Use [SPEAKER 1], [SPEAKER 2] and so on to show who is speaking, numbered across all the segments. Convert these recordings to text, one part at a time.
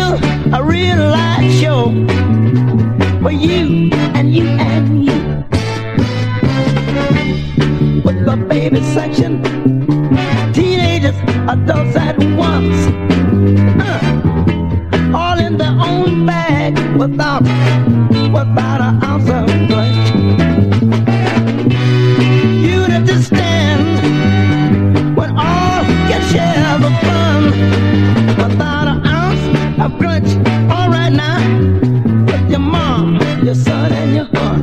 [SPEAKER 1] a real live show for you and you and you. With the baby section, teenagers, adults at once, all in their own bag without an ounce of lunch. You'd understand when all can share the fun without an ounce of grudge. All right now, with your mom, your son, and your aunt.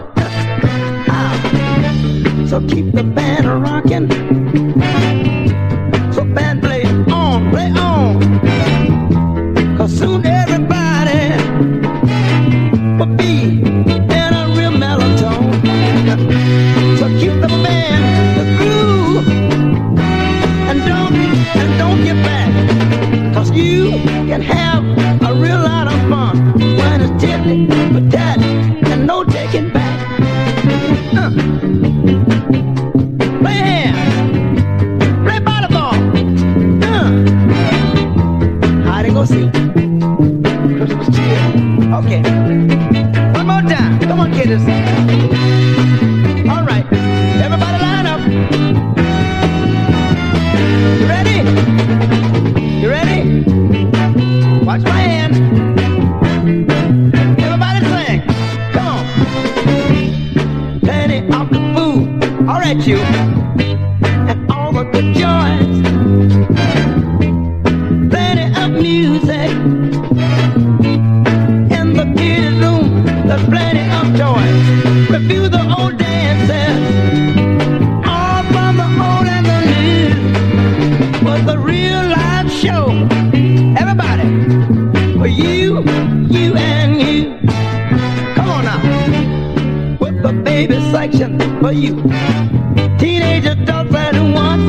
[SPEAKER 1] So keep the band rocking. So band play on, play on. 'Cause soon everybody will be in a real mellow tone. So keep the band, the groove, and don't get back. 'Cause you can have a real lot of fun when it's tippy but that and no taking back. Play hands, play volleyball, hide and go seek. Christmas cheer. Okay, one more time. Come on, kiddos. All right, everybody line up. You ready? You ready? Watch my hand. Everybody sing. Come on. Plenty of the food. All right, you. And all the good joys. Plenty of music. In the beauty room, there's plenty of toys. Review the old dances. All from the old and the new. Was a real live show. Everybody. For you, you and you. Come on now. With the baby section for you. Teenage adults at once.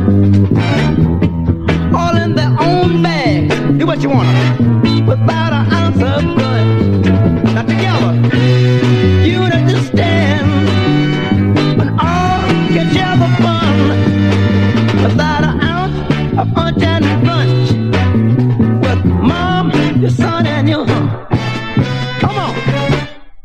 [SPEAKER 1] All in their own bag. Do what you want. Without an ounce of blood. Now together, you understand. When all can share the fun. Without an ounce of punch and punch. With mom, your son, and your aunt.